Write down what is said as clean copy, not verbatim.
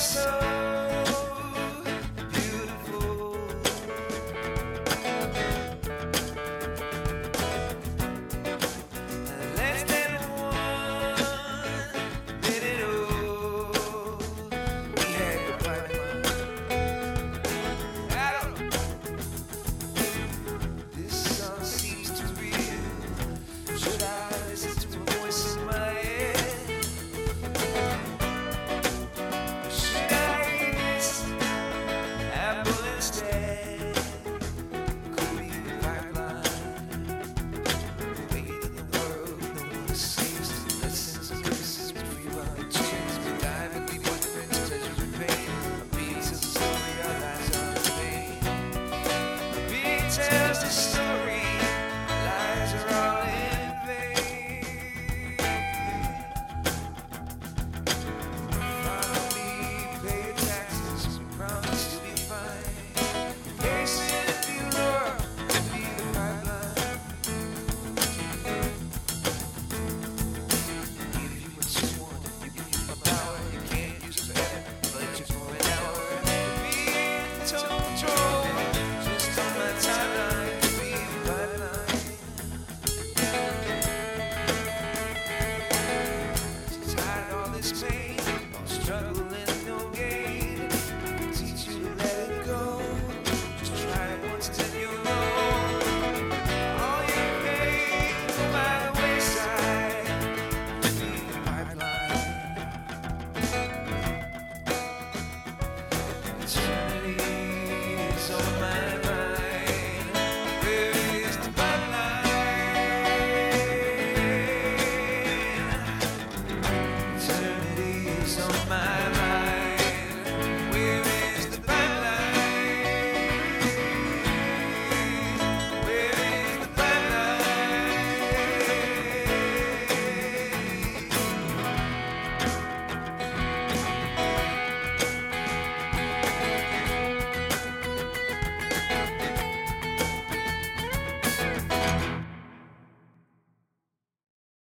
Tells the story, lies are all in vain. Follow me, pay your taxes, we promise you'll be fine. Hasten if you lure, to be the pipeline. Give you what you want, you can use my power, you can't use it forever, but just for an hour. Be in total control, just on my timeline, to be the pipeline. Tired of all this pain, all struggle.